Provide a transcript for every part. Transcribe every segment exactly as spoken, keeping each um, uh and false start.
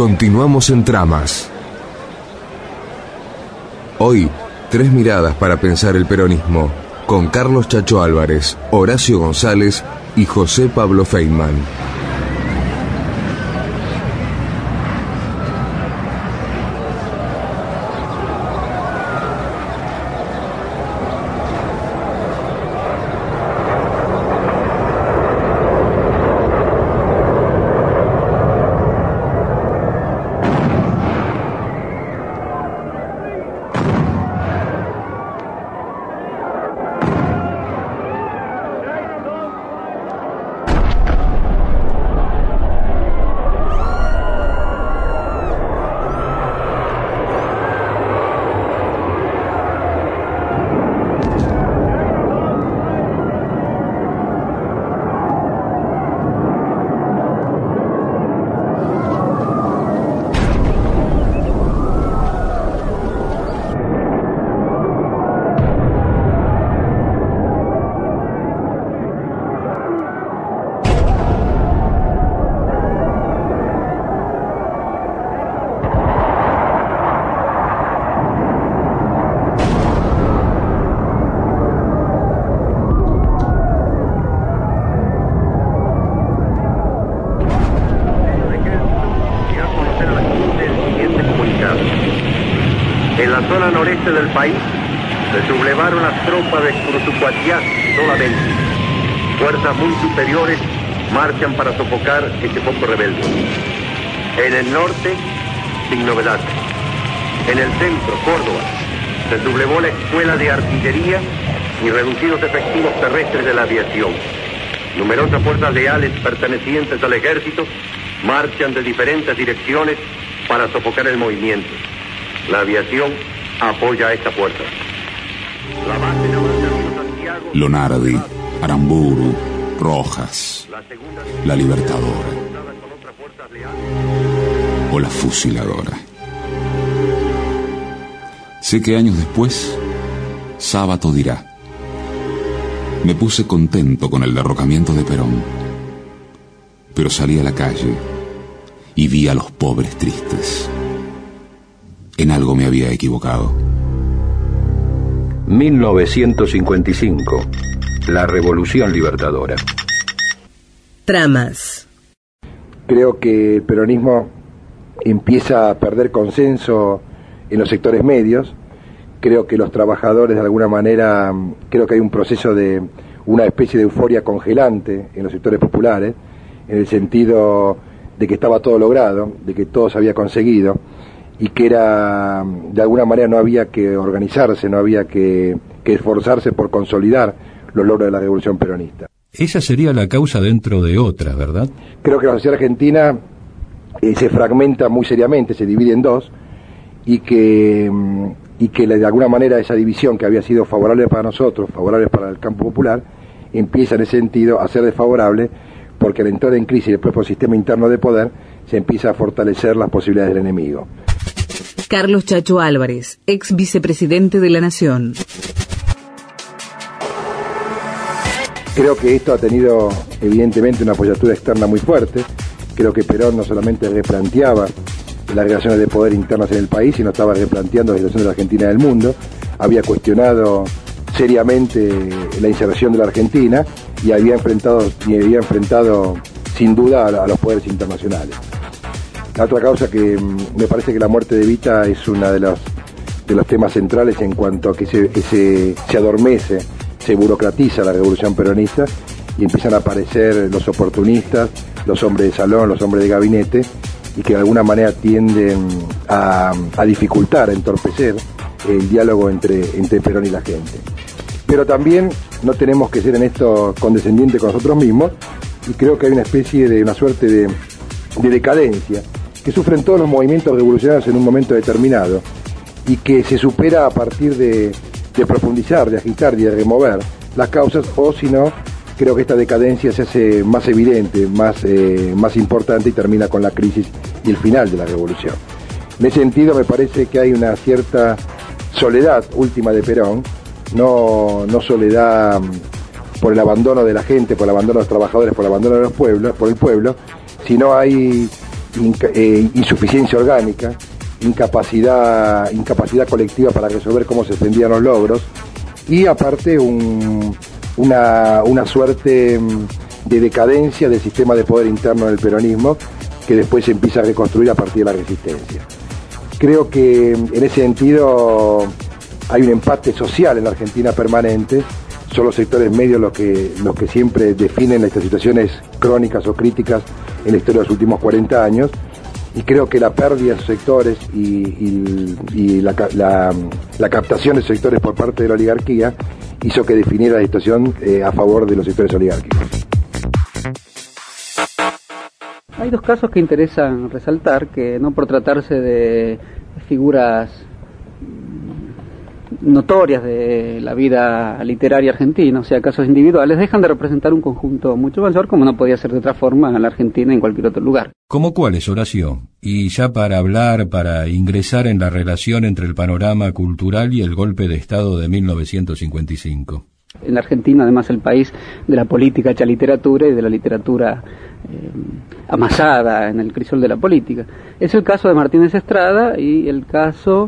Continuamos en Tramas. Hoy, tres miradas para pensar el peronismo, con Carlos Chacho Álvarez, Horacio González y José Pablo Feynman. Del país se sublevaron las tropas de Cruzucuatiá solamente. Fuerzas muy superiores marchan para sofocar este foco rebelde. En el norte, sin novedad. En el centro, Córdoba, se sublevó la escuela de artillería y reducidos efectivos terrestres de la aviación. Numerosas fuerzas leales pertenecientes al ejército marchan de diferentes direcciones para sofocar el movimiento. La aviación apoya a esta fuerza. La base naval de Río Santiago, Lonardi, Aramburu, Rojas, la Libertadora o la Fusiladora. Sé que años después, Sábato dirá: me puse contento con el derrocamiento de Perón, pero salí a la calle y vi a los pobres tristes. En algo me había equivocado. mil novecientos cincuenta y cinco. La Revolución Libertadora. Tramas. Creo que el peronismo empieza a perder consenso en los sectores medios. Creo que los trabajadores, de alguna manera, creo que hay un proceso de una especie de euforia congelante en los sectores populares, en el sentido de que estaba todo logrado, de que todo se había conseguido, y que era, de alguna manera no había que organizarse, no había que, que esforzarse por consolidar los logros de la revolución peronista. Esa sería la causa dentro de otras, ¿verdad? Creo que la sociedad argentina eh, se fragmenta muy seriamente, se divide en dos, y que, y que de alguna manera esa división que había sido favorable para nosotros, favorable para el campo popular, empieza en ese sentido a ser desfavorable, porque al entrar en crisis el propio sistema interno de poder se empieza a fortalecer las posibilidades del enemigo. Carlos Chacho Álvarez, ex vicepresidente de la Nación. Creo que esto ha tenido evidentemente una apoyatura externa muy fuerte. Creo que Perón no solamente replanteaba las relaciones de poder internas en el país, sino estaba replanteando la situación de la Argentina en el mundo. Había cuestionado seriamente la inserción de la Argentina y había enfrentado, y había enfrentado sin duda a, a los poderes internacionales. La otra causa que me parece que la muerte de Evita es uno de los, de los temas centrales en cuanto a que se, se, se adormece, se burocratiza la revolución peronista y empiezan a aparecer los oportunistas, los hombres de salón, los hombres de gabinete, y que de alguna manera tienden a, a dificultar, a entorpecer el diálogo entre, entre Perón y la gente. Pero también no tenemos que ser en esto condescendientes con nosotros mismos, y creo que hay una especie de, una suerte de, de decadencia que sufren todos los movimientos revolucionarios en un momento determinado y que se supera a partir de, de profundizar, de agitar y de remover las causas, o si no, creo que esta decadencia se hace más evidente, más, eh, más importante y termina con la crisis y el final de la revolución. En ese sentido me parece que hay una cierta soledad última de Perón, no, no soledad por el abandono de la gente, por el abandono de los trabajadores, por el abandono de los pueblos, por el pueblo, sino hay inca, eh, insuficiencia orgánica, incapacidad, incapacidad colectiva para resolver cómo se defendían los logros, y aparte un, una, una suerte de decadencia del sistema de poder interno del peronismo, que después se empieza a reconstruir a partir de la resistencia. Creo que en ese sentido hay un empate social en la Argentina permanente. Son los sectores medios los que, los que siempre definen estas situaciones crónicas o críticas en la historia de los últimos cuarenta años, y creo que la pérdida de esos sectores y, y, y la, la, la captación de esos sectores por parte de la oligarquía hizo que definiera la situación eh, a favor de los sectores oligárquicos. Hay dos casos que interesan resaltar, que no por tratarse de figuras notorias de la vida literaria argentina, o sea, casos individuales, dejan de representar un conjunto mucho mayor, como no podía ser de otra forma en la Argentina y en cualquier otro lugar. ¿Cómo cuáles, Horacio? Y ya para hablar, para ingresar en la relación entre el panorama cultural y el golpe de Estado de mil novecientos cincuenta y cinco. En la Argentina, además, el país de la política hecha literatura y de la literatura eh, amasada en el crisol de la política. Es el caso de Martínez Estrada y el caso,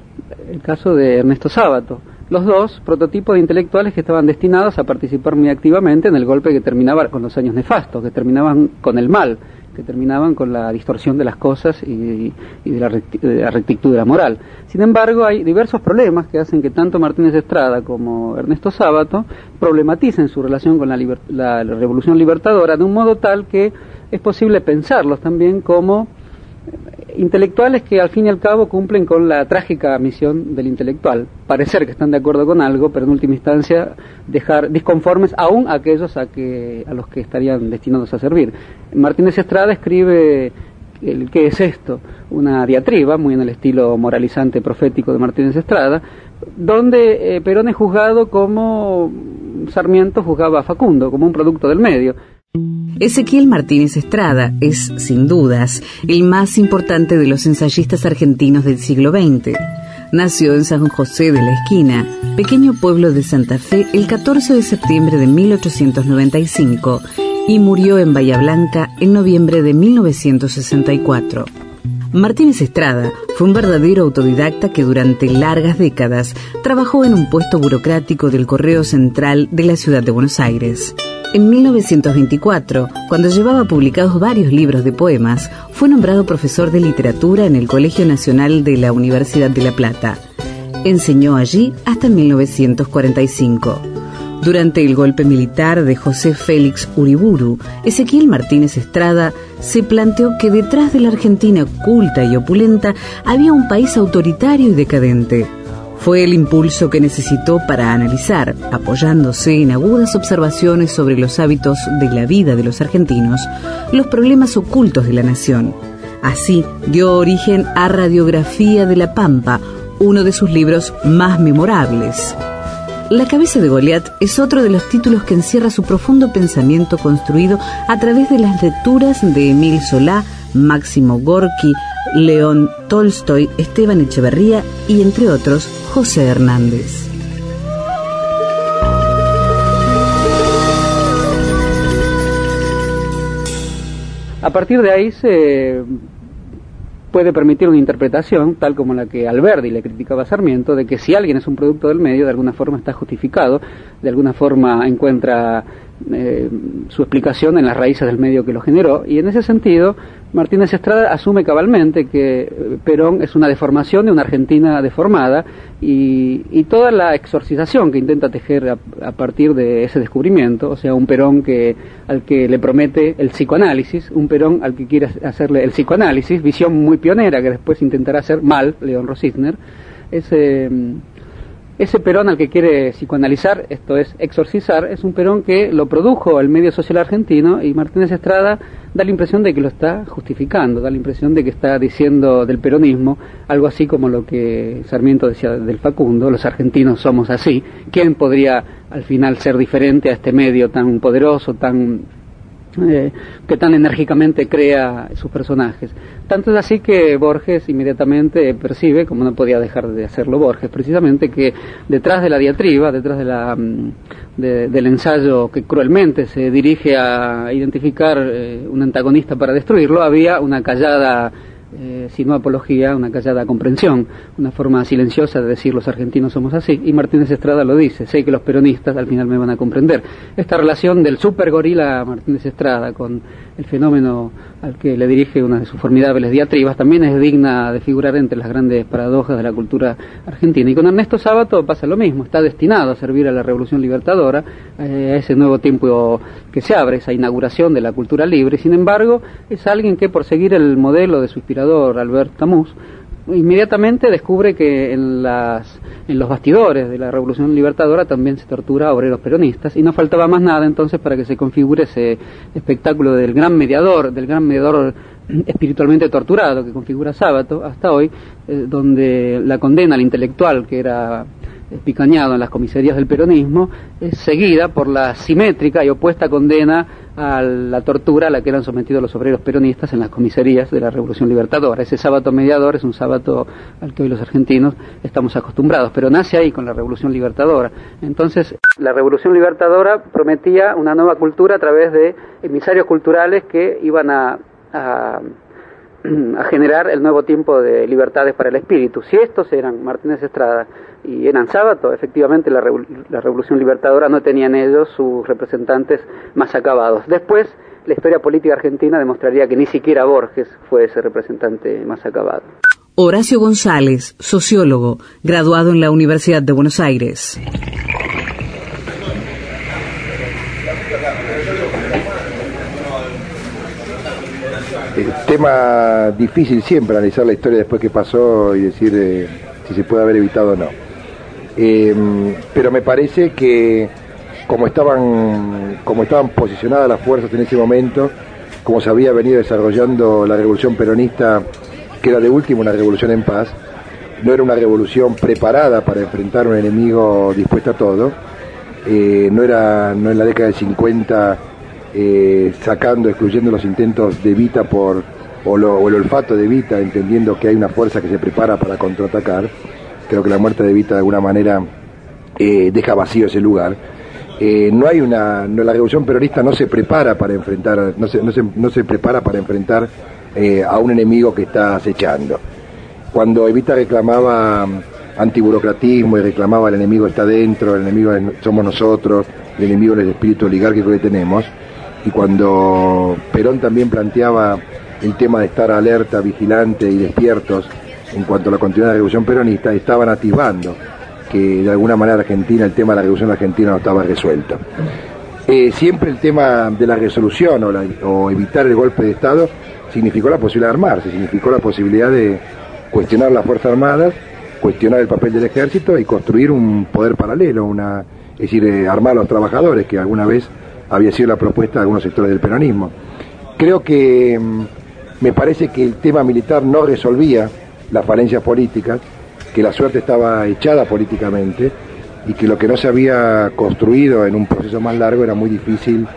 el caso de Ernesto Sábato. Los dos prototipos de intelectuales que estaban destinados a participar muy activamente en el golpe que terminaba con los años nefastos, que terminaban con el mal, que terminaban con la distorsión de las cosas y, y de, la recti- de la rectitud de la moral. Sin embargo, hay diversos problemas que hacen que tanto Martínez Estrada como Ernesto Sábato problematicen su relación con la, liber- la, la Revolución Libertadora de un modo tal que es posible pensarlos también como intelectuales que al fin y al cabo cumplen con la trágica misión del intelectual, parecer que están de acuerdo con algo, pero en última instancia dejar disconformes aún a aquellos a que a los que estarían destinados a servir. Martínez Estrada escribe el ¿qué es esto?, una diatriba muy en el estilo moralizante profético de Martínez Estrada, donde eh, Perón es juzgado como Sarmiento juzgaba a Facundo, como un producto del medio. Ezequiel Martínez Estrada es, sin dudas, el más importante de los ensayistas argentinos del siglo veinte. Nació en San José de la Esquina, pequeño pueblo de Santa Fe, el catorce de septiembre de mil ochocientos noventa y cinco y murió en Bahía Blanca en noviembre de mil novecientos sesenta y cuatro. Martínez Estrada fue un verdadero autodidacta que durante largas décadas trabajó en un puesto burocrático del Correo Central de la ciudad de Buenos Aires. En mil novecientos veinticuatro, cuando llevaba publicados varios libros de poemas, fue nombrado profesor de literatura en el Colegio Nacional de la Universidad de La Plata. Enseñó allí hasta mil novecientos cuarenta y cinco. Durante el golpe militar de José Félix Uriburu, Ezequiel Martínez Estrada se planteó que detrás de la Argentina culta y opulenta había un país autoritario y decadente. Fue el impulso que necesitó para analizar, apoyándose en agudas observaciones sobre los hábitos de la vida de los argentinos, los problemas ocultos de la nación. Así dio origen a Radiografía de la Pampa, uno de sus libros más memorables. La cabeza de Goliat es otro de los títulos que encierra su profundo pensamiento construido a través de las lecturas de Emil Solá, Máximo Gorki, León Tolstoy, Esteban Echeverría y, entre otros, José Hernández. A partir de ahí se puede permitir una interpretación, tal como la que Alberdi le criticaba a Sarmiento, de que si alguien es un producto del medio, de alguna forma está justificado, de alguna forma encuentra eh, su explicación en las raíces del medio que lo generó, y en ese sentido Martínez Estrada asume cabalmente que Perón es una deformación de una Argentina deformada, y, y toda la exorcización que intenta tejer a, a partir de ese descubrimiento, o sea, un Perón que al que le promete el psicoanálisis, un Perón al que quiere hacerle el psicoanálisis, visión muy pionera que después intentará hacer mal León Rosisner, ese... Ese Perón al que quiere psicoanalizar, esto es, exorcizar, es un Perón que lo produjo el medio social argentino, y Martínez Estrada da la impresión de que lo está justificando, da la impresión de que está diciendo del peronismo algo así como lo que Sarmiento decía del Facundo: los argentinos somos así. ¿Quién podría al final ser diferente a este medio tan poderoso, tan eh, que tan enérgicamente crea sus personajes. Tanto es así que Borges inmediatamente percibe, como no podía dejar de hacerlo Borges, precisamente que detrás de la diatriba, detrás de la, de, del ensayo que cruelmente se dirige a identificar eh, un antagonista para destruirlo, había una callada Eh, sino apología, una callada comprensión, una forma silenciosa de decir los argentinos somos así, y Martínez Estrada lo dice, sé que los peronistas al final me van a comprender. Esta relación del super gorila Martínez Estrada con el fenómeno al que le dirige una de sus formidables diatribas también es digna de figurar entre las grandes paradojas de la cultura argentina. Y con Ernesto Sábato pasa lo mismo, está destinado a servir a la Revolución Libertadora, eh, a ese nuevo tiempo que se abre, esa inauguración de la cultura libre. Sin embargo, es alguien que, por seguir el modelo de su inspirador Albert Camus, inmediatamente descubre que en las en los bastidores de la Revolución Libertadora también se tortura a obreros peronistas, y no faltaba más nada entonces para que se configure ese espectáculo del gran mediador, del gran mediador espiritualmente torturado que configura Sábato hasta hoy, eh, donde la condena al intelectual que era picañado en las comisarías del peronismo es seguida por la simétrica y opuesta condena a la tortura a la que eran sometidos los obreros peronistas en las comisarías de la Revolución Libertadora. Ese Sábato mediador es un Sábato al que hoy los argentinos estamos acostumbrados, pero nace ahí con la Revolución Libertadora. Entonces, la Revolución Libertadora prometía una nueva cultura a través de emisarios culturales que iban a, a a generar el nuevo tiempo de libertades para el espíritu. Si estos eran Martínez Estrada y eran Sábato, efectivamente la, Revo- la Revolución Libertadora no tenía en ellos sus representantes más acabados. Después, la historia política argentina demostraría que ni siquiera Borges fue ese representante más acabado. Horacio González, sociólogo, graduado en la Universidad de Buenos Aires. Tema difícil siempre analizar la historia después que pasó y decir eh, si se puede haber evitado o no. Eh, pero me parece que como estaban, como estaban posicionadas las fuerzas en ese momento, como se había venido desarrollando la revolución peronista, que era de último una revolución en paz, no era una revolución preparada para enfrentar un enemigo dispuesto a todo, eh, no era no en la década del cincuenta eh, sacando, excluyendo los intentos de Evita por o, lo, o el olfato de Evita, entendiendo que hay una fuerza que se prepara para contraatacar. Creo que la muerte de Evita de alguna manera eh, deja vacío ese lugar. Eh, no hay una, no, la revolución peronista no se prepara para enfrentar, no se, no se, no se prepara para enfrentar eh, a un enemigo que está acechando. Cuando Evita reclamaba antiburocratismo y reclamaba el enemigo está dentro, el enemigo es, somos nosotros, el enemigo es el espíritu oligárquico que tenemos, y cuando Perón también planteaba el tema de estar alerta, vigilante y despiertos en cuanto a la continuidad de la revolución peronista, estaban atisbando que de alguna manera Argentina, el tema de la revolución argentina no estaba resuelto. Eh, siempre el tema de la resolución o, la, o evitar el golpe de Estado significó la posibilidad de armarse, significó la posibilidad de cuestionar las Fuerzas Armadas, cuestionar el papel del ejército y construir un poder paralelo, una, es decir, eh, armar a los trabajadores, que alguna vez había sido la propuesta de algunos sectores del peronismo. Creo que mm, me parece que el tema militar no resolvía las falencias políticas, que la suerte estaba echada políticamente y que lo que no se había construido en un proceso más largo era muy difícil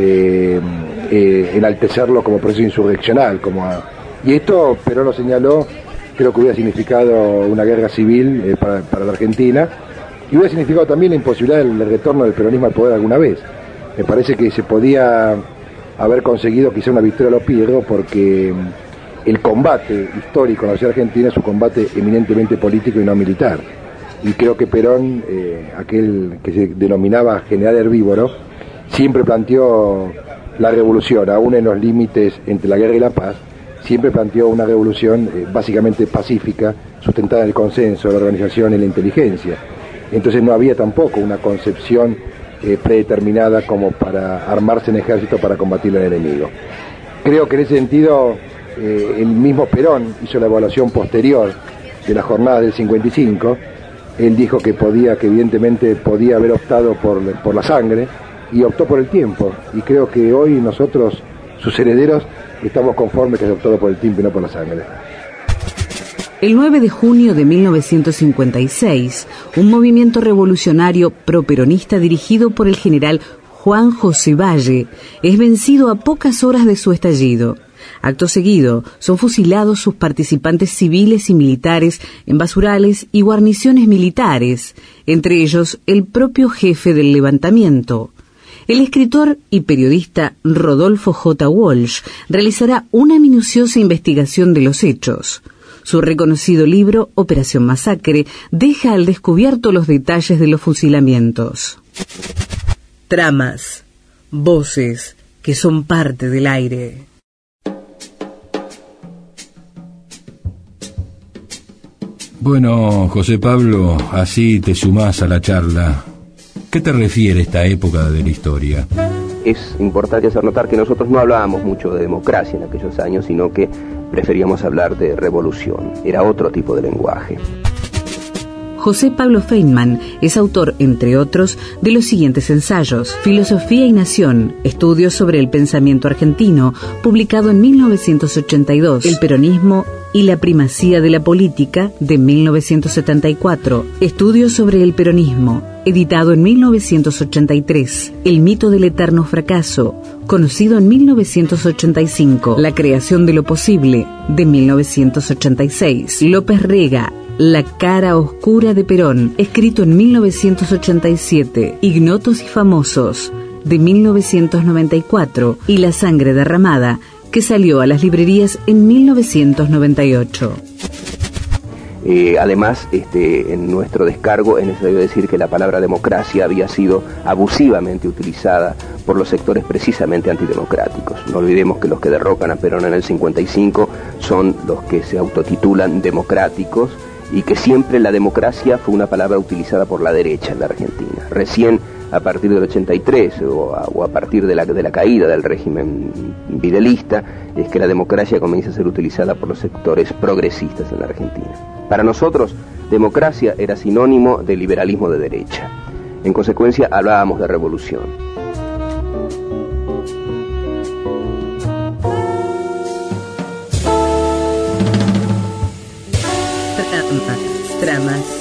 eh, eh, enaltecerlo como proceso insurreccional. Como a, y esto Perón lo señaló, creo que hubiera significado una guerra civil eh, para, para la Argentina, y hubiera significado también la imposibilidad del, del retorno del peronismo al poder alguna vez. Me parece que se podía haber conseguido quizá una victoria a lo Pirro, porque el combate histórico en la sociedad argentina es un combate eminentemente político y no militar. Y creo que Perón, eh, aquel que se denominaba general herbívoro, siempre planteó la revolución, aún en los límites entre la guerra y la paz, siempre planteó una revolución eh, básicamente pacífica, sustentada en el consenso, la organización y la inteligencia. Entonces no había tampoco una concepción eh, predeterminada como para armarse en ejército para combatir al enemigo. Creo que en ese sentido eh, el mismo Perón hizo la evaluación posterior de la jornada del cincuenta y cinco. Él dijo que podía, que evidentemente podía haber optado por, por la sangre, y optó por el tiempo. Y creo que hoy nosotros, sus herederos, estamos conformes que se optó por el tiempo y no por la sangre. El nueve de junio de mil novecientos cincuenta y seis, un movimiento revolucionario properonista dirigido por el general Juan José Valle, es vencido a pocas horas de su estallido. Acto seguido, son fusilados sus participantes civiles y militares en basurales y guarniciones militares, entre ellos el propio jefe del levantamiento. El escritor y periodista Rodolfo J. Walsh realizará una minuciosa investigación de los hechos. Su reconocido libro, Operación Masacre, deja al descubierto los detalles de los fusilamientos. Tramas, voces que son parte del aire. Bueno, José Pablo, así te sumás a la charla. ¿Qué te refiere esta época de la historia? Es importante hacer notar que nosotros no hablábamos mucho de democracia en aquellos años, sino que preferíamos hablar de revolución. Era otro tipo de lenguaje. José Pablo Feynman es autor, entre otros, de los siguientes ensayos: Filosofía y Nación, estudios sobre el pensamiento argentino, publicado en mil novecientos ochenta y dos, El peronismo y la primacía de la política, de mil novecientos setenta y cuatro, Estudios sobre el peronismo, editado en mil novecientos ochenta y tres, El mito del eterno fracaso, conocido en mil novecientos ochenta y cinco, La creación de lo posible, de mil novecientos ochenta y seis, López Rega, La cara oscura de Perón, escrito en mil novecientos ochenta y siete, Ignotos y famosos, de mil novecientos noventa y cuatro, y La sangre derramada, que salió a las librerías en mil novecientos noventa y ocho. Eh, además, este, en nuestro descargo es necesario decir que la palabra democracia había sido abusivamente utilizada por los sectores precisamente antidemocráticos. No olvidemos que los que derrocan a Perón en el cincuenta y cinco son los que se autotitulan democráticos, y que siempre la democracia fue una palabra utilizada por la derecha en la Argentina. Recién a partir del ochenta y tres o a, o a partir de la, de la caída del régimen videlicista es que la democracia comienza a ser utilizada por los sectores progresistas en la Argentina. Para nosotros, democracia era sinónimo de liberalismo de derecha. En consecuencia, hablábamos de revolución. Tramas.